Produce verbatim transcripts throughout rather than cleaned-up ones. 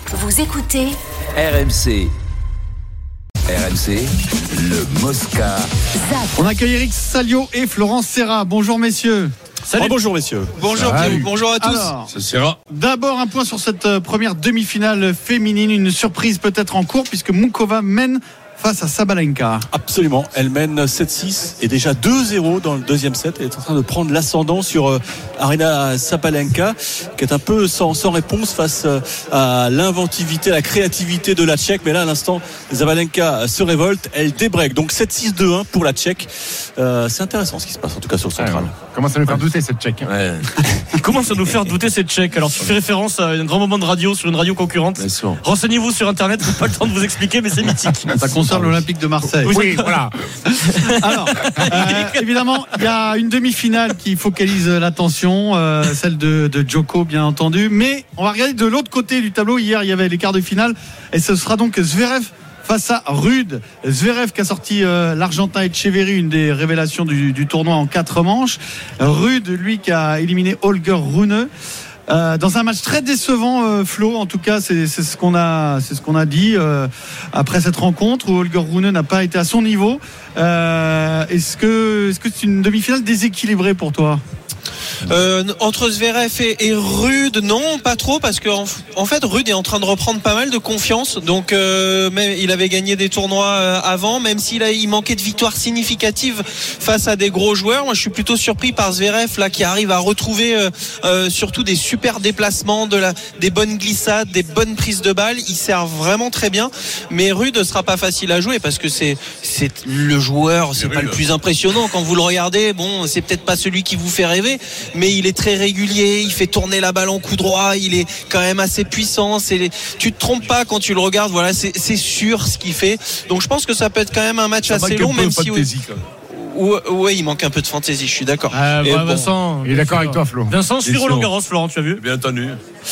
Vous écoutez R M C. R M C, le Mosca. On accueille Eric Salio et Florence Serra. Bonjour messieurs. Salut. Oh, bonjour messieurs. Bonjour Pierre, bonjour à tous. Alors, d'abord un point sur cette première demi-finale féminine, une surprise peut-être en cours puisque Muchova mène face à Sabalenka. Absolument, elle mène sept six et déjà deux zéro dans le deuxième set. Elle est en train de prendre l'ascendant sur euh, Aryna Sabalenka, qui est un peu sans, sans réponse face euh, à l'inventivité, à la créativité de la Tchèque. Mais là, à l'instant, Sabalenka se révolte, elle débreak. Donc sept six deux un pour la Tchèque. Euh, c'est intéressant ce qui se passe, en tout cas sur le central. Ouais, comment ça nous faire douter cette Tchèque, hein. Ouais. Comment ça nous faire douter cette Tchèque? Alors, tu fais référence à un grand moment de radio sur une radio concurrente. Renseignez-vous sur Internet, j'ai pas le temps de vous expliquer, mais c'est mythique. Ça concerne l'Olympique de Marseille. Oui, voilà. Alors, euh, évidemment, il y a une demi-finale qui focalise l'attention, euh, celle de, de Djoko, bien entendu. Mais on va regarder de l'autre côté du tableau. Hier, il y avait les quarts de finale, et ce sera donc Zverev face à Rude. Zverev qui a sorti euh, l'Argentin Etcheverry, une des révélations du, du tournoi en quatre manches. Rude, lui, qui a éliminé Holger Rune. Euh, dans un match très décevant, euh, Flo, en tout cas, c'est, c'est ce qu'on a, c'est ce qu'on a dit euh, après cette rencontre où Holger Rune n'a pas été à son niveau. Euh, est-ce que, est-ce que c'est une demi-finale déséquilibrée pour toi? Euh, entre Zverev et, et Rude, non, pas trop, parce que en, en fait Rude est en train de reprendre pas mal de confiance. Donc euh, même, il avait gagné des tournois euh, avant, même s'il a, il manquait de victoires significatives face à des gros joueurs. Moi, je suis plutôt surpris par Zverev là, qui arrive à retrouver euh, euh, surtout des super déplacements, de la, des bonnes glissades, des bonnes prises de balles. Il sert vraiment très bien. Mais Rude sera pas facile à jouer parce que c'est, c'est le joueur, c'est pas le plus impressionnant quand vous le regardez. Bon, c'est peut-être pas celui qui vous fait rêver, mais il est très régulier, il fait tourner la balle en coup droit, il est quand même assez puissant. C'est, tu te trompes pas quand tu le regardes, voilà, c'est, c'est sûr ce qu'il fait. Donc je pense que ça peut être quand même un match ça assez long, même si oui, ouais, il manque un peu de fantaisie, je suis d'accord. Euh, bah, bon, Vincent, il est d'accord avec toi, Flo. Vincent, je suis Roland Garros, Florent, tu as vu? Bien entendu.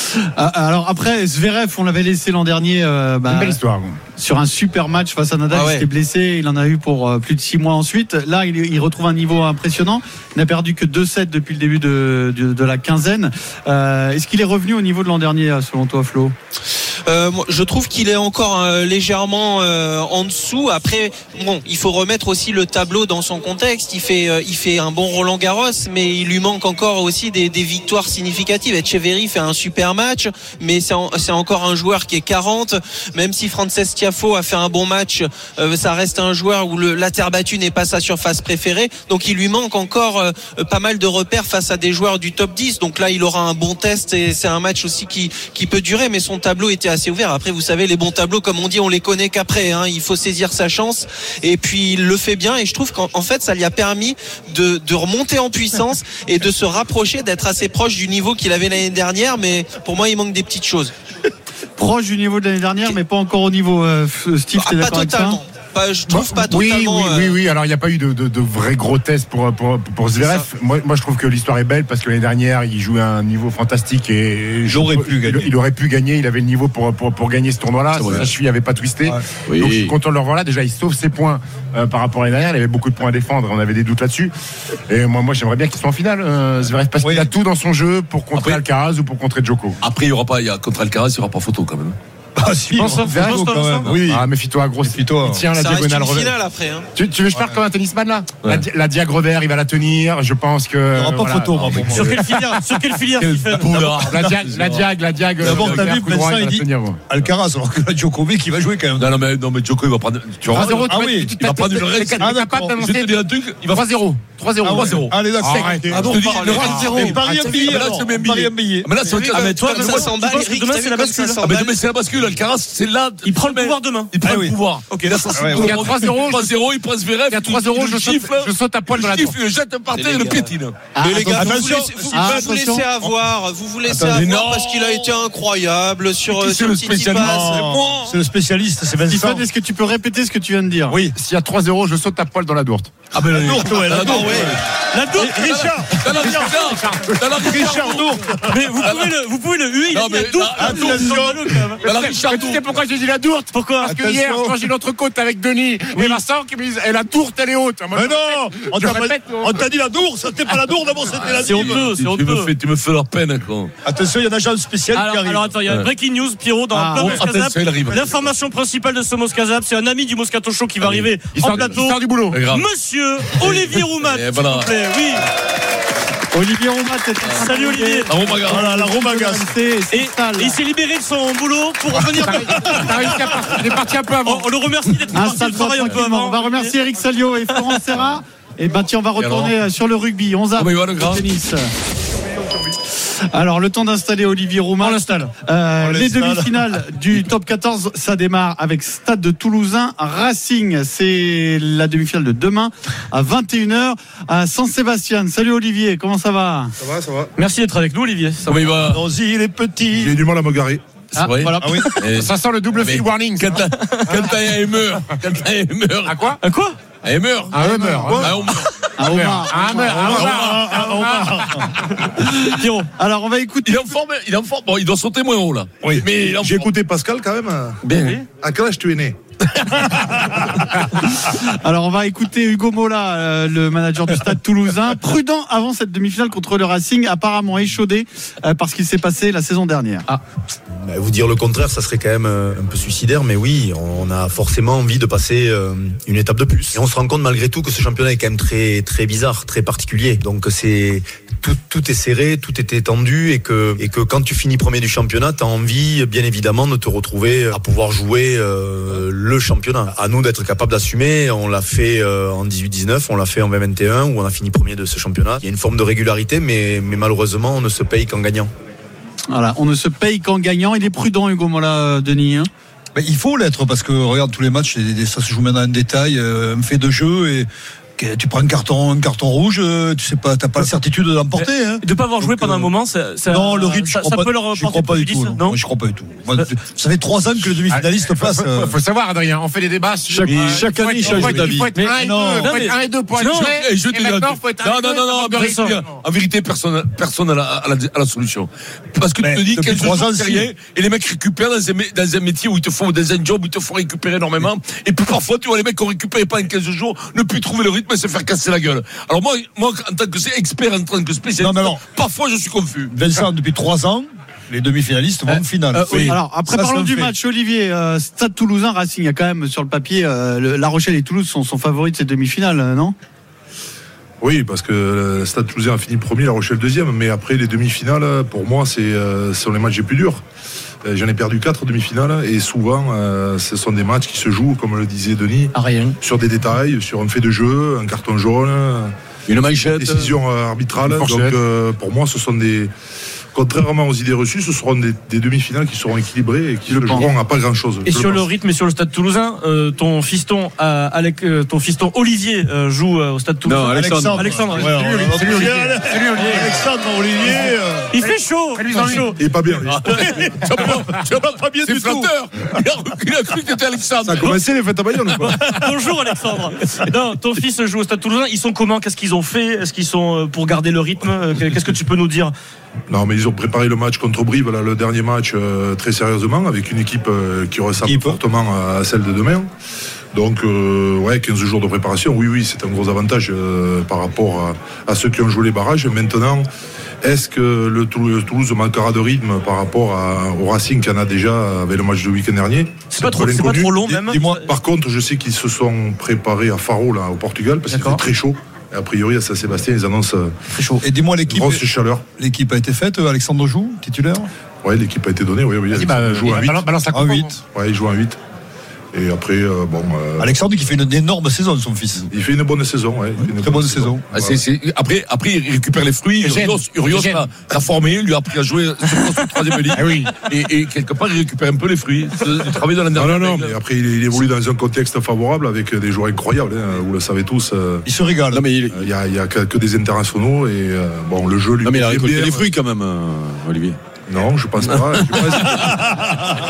Alors après, Zverev, on l'avait laissé l'an dernier. Euh, bah, une belle histoire. Sur un super match face à Nadal, ah ouais. Il s'était blessé, il en a eu pour euh, plus de six mois ensuite. Là, il, il retrouve un niveau impressionnant. Il n'a perdu que deux sets depuis le début de, de, de la quinzaine. Euh, est-ce qu'il est revenu au niveau de l'an dernier, selon toi, Flo? Euh, je trouve qu'il est encore euh, légèrement euh, en dessous. Après, bon, il faut remettre aussi le tableau dans son contexte. Il fait, euh, il fait un bon Roland Garros, mais il lui manque encore aussi des, des victoires significatives. Etcheverry fait un super match, mais c'est, en, c'est encore un joueur qui est quarante. Même si Frances Tiafoe a fait un bon match, euh, ça reste un joueur où le, la terre battue n'est pas sa surface préférée. Donc il lui manque encore euh, pas mal de repères face à des joueurs du top dix. Donc là, il aura un bon test et c'est un match aussi qui, qui peut durer. Mais son tableau était assez ouvert. Après, vous savez, les bons tableaux, comme on dit, on les connaît qu'après, hein. Il faut saisir sa chance. Et puis, il le fait bien. Et je trouve qu'en en fait, ça lui a permis de, de remonter en puissance et de se rapprocher, d'être assez proche du niveau qu'il avait l'année dernière. Mais pour moi, il manque des petites choses. Proche du niveau de l'année dernière, mais pas encore au niveau. Euh, Steve, ah, t'es pas d'accord totalement. avec ça? Pas, je trouve pas oui, totalement. Oui, oui, oui, oui. Alors, il n'y a pas eu de, de, de vrais gros tests pour, pour, pour Zverev. Moi, moi, je trouve que l'histoire est belle parce que l'année dernière, il jouait à un niveau fantastique et il aurait pu gagner. Il, il aurait pu gagner. Il avait le niveau pour, pour, pour gagner ce tournoi-là. Sa cheville n'avait pas twisté. Ouais. Oui. Donc, je suis content de le revoir là. Déjà, il sauve ses points euh, par rapport à l'année dernière. Il avait beaucoup de points à défendre. On avait des doutes là-dessus. Et moi, moi j'aimerais bien qu'il soit en finale, euh, Zverev, parce oui. qu'il a tout dans son jeu pour contrer Après, Alcaraz ou pour contrer Djoko. Après, il y aura pas, il y a contre Alcaraz, il n'y aura pas photo quand même. Ah si, tu penses ça, quand même. Oui. Ah, méfie-toi, gros. Méfie-toi. Il tient la diagonale revers. Après, hein. Tu, tu veux que je parte ouais. comme un tennisman là ouais. La, la diag revers, il va la tenir. Je pense que. Il n'y aura pas voilà. photo. Non, bon, sur quelle filière Sur quelle filière La diag, la diag, la diag. D'abord, t'as vu, Vincent, il dit Alcaraz, alors que la Djokovic, il va jouer quand même. Non, non, mais, non, mais Djoko, il va prendre. Tu vois, ah oui, il va prendre une reste. Il va pas t'annoncer. Je te dis un truc, il va trois zéro. trois zéro. trois zéro. Allez, d'accord. Ah bon, trois zéro. Paris un billet. Paris un billet. Mais là, c'est ah, mais toi, demain, c'est la bascule. Ah, mais demain, c'est la bascule. Alcaraz, c'est là. Il prend le pouvoir demain. Il prend le pouvoir. Ok, là, ça c'est. Il y a trois zéro. trois zéro, il prend Zverev. Il y a trois zéro, je saute à poil dans la tête. Il jette par terre et le piétine. Mais les gars, vous vous laissez avoir. Vous vous laissez avoir parce qu'il a été incroyable sur Tsitsipas. C'est le spécialiste, c'est Vincent. Stéphane, est-ce que tu peux répéter ce que tu viens de dire? Oui. S'il y a trois zéro, je saute à poil dans la dourte. Ah ben la dourte, ouais, la dourte, ouais. La dourte, Richard. Richard, Richard Dourte. Mais vous pouvez le, vous pouvez le huer. Non mais attention. la sais, tu sais pourquoi j'ai dit la Dourte? Pourquoi? Parce que hier, quand j'ai l'autre côte avec Denis oui. et Vincent qui me disent eh, la Dourte elle est haute. Moi, mais non, on t'a, répète, on t'a dit la Dourte, c'était pas la Dourte d'abord, c'était la C'est honteux, c'est honteux. Tu me fais leur peine, quoi. Attention, il y a un agent spécial alors, qui arrive. alors attends, il y a une breaking news, Pierrot, dans ah, le oh, Moscazap. attention, il arrive. L'information principale de ce Moscazap, c'est un ami du Moscato Show qui va arriver il en sort, plateau. Il sort du boulot. Monsieur Olivier Roumat, s'il voilà. vous plaît, oui. Olivier Roumat est en train Salut de Olivier. La Romaga. Voilà, la Romaga. Et Et il s'est libéré de son boulot pour revenir. Il est parti un peu avant. On, on le remercie d'être parti Installe-toi du travail un peu tranquillement. avant. On va remercier Eric Salio et Florent Serra. Et ben tiens, on va retourner sur le rugby. onze a Ah, mais voilà, le grand. tennis. Alors, le temps d'installer Olivier Roumat. On l'installe. Euh, On les l'installe. demi-finales du top quatorze, ça démarre avec Stade de Toulousain Racing. C'est la demi-finale de demain à vingt et une heures à San Sébastien. Salut Olivier, comment ça va? Ça va, ça va. Merci d'être avec nous, Olivier. Ça Comment il va? Allons-y, les petits. J'ai eu du mal à me garer. C'est vrai. Voilà. Ah oui. Et- Ça sent le double Mais- field warning. Quand t'as quand t'as un meurt, quand t'as un meurt, À quoi? À quoi? un meurt, Un Hummer. un Hummer. À Omar. Un Hummer. Un Hummer. Pierrot. Alors, on va écouter. Il est en forme, il est en forme. Bon, il doit sauter moins haut là. Oui. Mais il est en J'ai forme. écouté Pascal quand même. Bien. À quel âge tu es né? Alors, on va écouter Hugo Mola, euh, le manager du Stade Toulousain. Prudent avant cette demi-finale contre le Racing, apparemment échaudé euh, parce qu'il s'est passé la saison dernière. Bah, vous dire le contraire, ça serait quand même euh, un peu suicidaire, mais oui, on a forcément envie de passer euh, une étape de plus. Et on se rend compte malgré tout que ce championnat est quand même très très bizarre, très particulier. Donc c'est tout, tout est serré, tout est étendu, et que et que quand tu finis premier du championnat, t'as envie, bien évidemment, de te retrouver à pouvoir jouer euh, le championnat. À nous d'être capables d'assumer. On l'a fait euh, en dix-huit dix-neuf, on l'a fait en vingt vingt et un, où on a fini premier de ce championnat. Il y a une forme de régularité, mais mais malheureusement, on ne se paye qu'en gagnant. Voilà, on ne se paye qu'en gagnant. Il est prudent, Hugo Mola, euh, Denis. Hein. Ben, il faut l'être parce que regarde tous les matchs, ça se joue maintenant en détail, euh, un fait de jeu et que tu prends un carton, un carton rouge, euh, tu sais pas, t'as pas la certitude de l'emporter. Hein. De ne pas avoir joué Donc, pendant euh, un moment, ça, ça, non, le rythme, ça, je crois ça pas, peut leur je porter crois pas du préjudice, tout. non, Moi, je crois pas du tout. Moi, ça fait trois ans que le demi-finaliste passe. Faut, faut, faut savoir, Adrien, on fait des débats sur. Chaque- chaque année, il change d'avis. Il faut être Mais un et non. deux. Non, Faut être mais- un et deux pour non, être Eh, je joué. te Et dis- maintenant, faut être un non, et deux. non, non, non, pour mais Vincent. c'est- en vérité, personne, personne n'a la, à la, à la solution. Parce que Mais tu te dis depuis quinze trois jours, ans, c'est si. rien, et les mecs récupèrent dans un, mé- dans un métier où ils te font, dans un job où ils te font récupérer énormément, et puis parfois, tu vois les mecs qui ont récupéré pendant quinze jours, ne plus trouver le rythme et se faire casser la gueule. Alors moi, moi, en tant que expert, en tant que spécialiste, Non, mais alors- parfois je suis confus. Vincent, depuis trois ans, les demi-finalistes vont en finale. Euh, Oui. Alors, après, Ça, parlons ça du fait. match, Olivier. euh, Stade Toulousain Racing, il y a quand même sur le papier, euh, le- La Rochelle et Toulouse sont, sont favoris de ces demi-finales, euh, non? Oui, parce que le Stade Toulousain a fini premier, La Rochelle deuxième. Mais après, les demi-finales, pour moi, c'est, euh, ce sont les matchs les plus durs. Euh, J'en ai perdu quatre demi-finales. Et souvent, euh, ce sont des matchs qui se jouent, comme le disait Denis, à rien. sur des détails, sur un fait de jeu, un carton jaune, Une manchette. décision euh, arbitrale. Une Donc, fourchette. euh, pour moi, ce sont des... Contrairement aux idées reçues, ce seront des, des demi-finales qui seront équilibrées et qui Je se pense. joueront à pas grand-chose. Et Je sur le le pense. rythme et sur le stade toulousain, euh, ton fiston, euh, Alec, euh, ton fiston Olivier euh, joue euh, au stade toulousain. Non, Alexandre. Alexandre. Ouais, Salut, on- Olivier. on- Salut, Olivier. Salut, Olivier. Alexandre, Olivier. euh, Il fait chaud. Il fait chaud. Il est pas bien. lui. Tu vas pas- tu vas pas bien du C'est tout. flatteur. Il a, il a cru que t'étais Alexandre. Ça a commencé les fêtes à Bayonne ou pas? Bonjour Alexandre. Non, ton fils joue au Stade Toulousain. Ils sont comment? Qu'est-ce qu'ils ont fait? Est-ce qu'ils sont euh, pour garder le rythme? Euh, Qu'est-ce que tu peux nous dire? Non, mais ils ont préparé le match contre Brive, là, le dernier match, euh, très sérieusement, avec une équipe euh, qui ressemble Équipe. fortement à celle de demain. Donc, euh, ouais, quinze jours de préparation, oui, oui, c'est un gros avantage euh, par rapport à, à ceux qui ont joué les barrages. Maintenant, est-ce que le Toulouse, Toulouse manquera de rythme par rapport à, au Racing qu'il y en a déjà avec le match de week-end dernier? C'est pas un trop, peu c'est pas l'inconnu. trop long même. Dis-moi. Par contre, je sais qu'ils se sont préparés à Faro, là, au Portugal, parce qu'il D'accord. fait très chaud. Et a priori, à Saint-Sébastien, ils annoncent euh, Très chaud. Et dis-moi, une l'équipe, grosse chaleur. l'équipe a été faite. Alexandre joue, titulaire. Ouais, l'équipe a été donnée, oui, oui. Vas-y, Il bah, joue à huit. balance- balance la En coupe. huit. Ouais, il joue en huit. Et après, euh, bon. euh, Alexandre qui fait une énorme saison, son fils. il fait une bonne saison, ouais. Il fait une Très bonne saison. Ah, c'est- c'est- après, après, il récupère les fruits. Eugène. Urios, Urios Eugène. l'a, l'a formé, lui a appris à jouer sur son troisième ligne. Ah oui. Et, et quelque part, il récupère un peu les fruits. Il travaille dans la Non, dernière non, non, règle. mais après, il, il évolue dans un contexte favorable avec des joueurs incroyables, hein, vous le savez tous. euh, Il se régale. Non, mais il, Il y a, il y a que, que des internationaux et euh, bon, le jeu lui non, mais il a plaît récolté bien. les fruits quand même, euh, Olivier. Non, je pense pas. Je pense-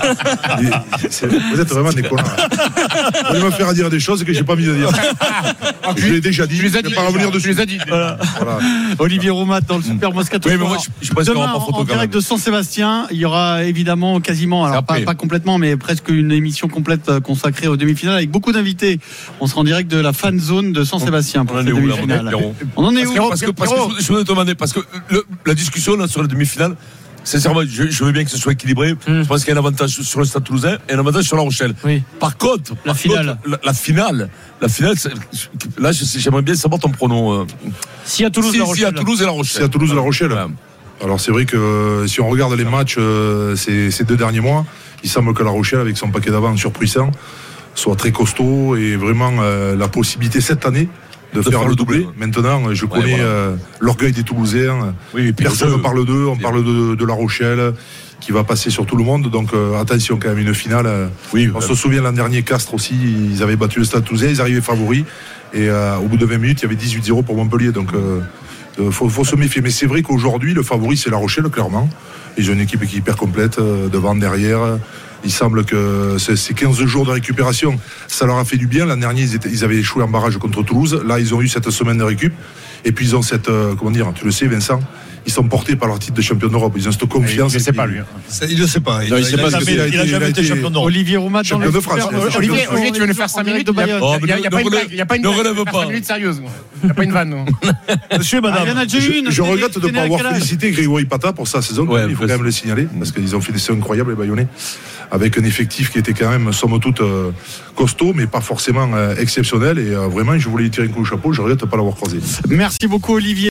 Vous êtes vraiment des connards. Vous allez me faire dire des choses que j'ai pas envie de dire. Je l'ai déjà dit. Je vais pas revenir dessus. Je les ai dit. Voilà. Voilà. Olivier Roumat dans le Super Moscato. Oui, mais moi, je, je pense Demain, qu'on aura pas photo en direct de Saint-Sébastien, il y aura évidemment quasiment, alors pas, pas complètement, mais presque une émission complète consacrée aux demi-finales avec beaucoup d'invités. On sera en direct de la fan zone de Saint-Sébastien pour cette demi-finale. On en est où? Parce que, parce que je, je voulais te demander, parce que le, la discussion là sur la demi-finale, sincèrement, je, je veux bien que ce soit équilibré. Mmh. Je pense qu'il y a un avantage sur le Stade Toulousain et un avantage sur La Rochelle. Oui. Par contre, la par finale, contre, la, la finale, la finale, là, j'aimerais bien savoir ton pronom. Euh. Si à Toulouse, si, La Rochelle. Si à Toulouse et La Rochelle. Si à Toulouse et La Rochelle. Ouais. Alors c'est vrai que euh, si on regarde les matchs euh, ces, ces deux derniers mois, il semble que La Rochelle, avec son paquet d'avant surpuissant, soit très costaud et vraiment euh, la possibilité cette année de, de faire, faire le doublé. doublé. Maintenant, je connais ouais, voilà. euh, l'orgueil des Toulousains. Oui, personne ne parle d'eux. On parle de, de La Rochelle qui va passer sur tout le monde. Donc euh, attention quand même, une finale. Euh, oui, on ouais. se souvient l'an dernier, Castres aussi, ils avaient battu le Stade Toulousain, ils arrivaient favoris. Et euh, au bout de vingt minutes, il y avait dix-huit zéro pour Montpellier. Donc euh, il faut, faut se méfier. Mais c'est vrai qu'aujourd'hui, le favori, c'est La Rochelle, clairement. Ils ont une équipe qui est hyper complète, euh, devant, derrière. Il semble que ces quinze jours de récupération, ça leur a fait du bien. L'an dernier, ils, étaient, ils avaient échoué en barrage contre Toulouse. Là, ils ont eu cette semaine de récup. Et puis, ils ont cette, euh, comment dire, tu le sais, Vincent, ils sont portés par leur titre de champion d'Europe. Ils ont cette confiance. Il ne sait pas, lui. Il ne sait pas. Il n'a jamais été champion d'Europe. Olivier Roumat, champion de France. Olivier, Olivier, tu veux nous faire cinq minutes? Il n'y a pas une blague. Il n'y a pas une minute sérieuse. Il n'y a pas une vanne. Monsieur, madame. Je regrette de ne pas avoir félicité Grégory Pata pour sa saison. Il faut quand même le signaler. Parce qu'ils ont fait des saisons incroyables, les Bayonnais. Avec un effectif qui était quand même, somme toute, euh, costaud, mais pas forcément euh, exceptionnel. Et euh, vraiment, je voulais lui tirer un coup au chapeau. Je regrette de ne pas l'avoir croisé. Merci beaucoup, Olivier.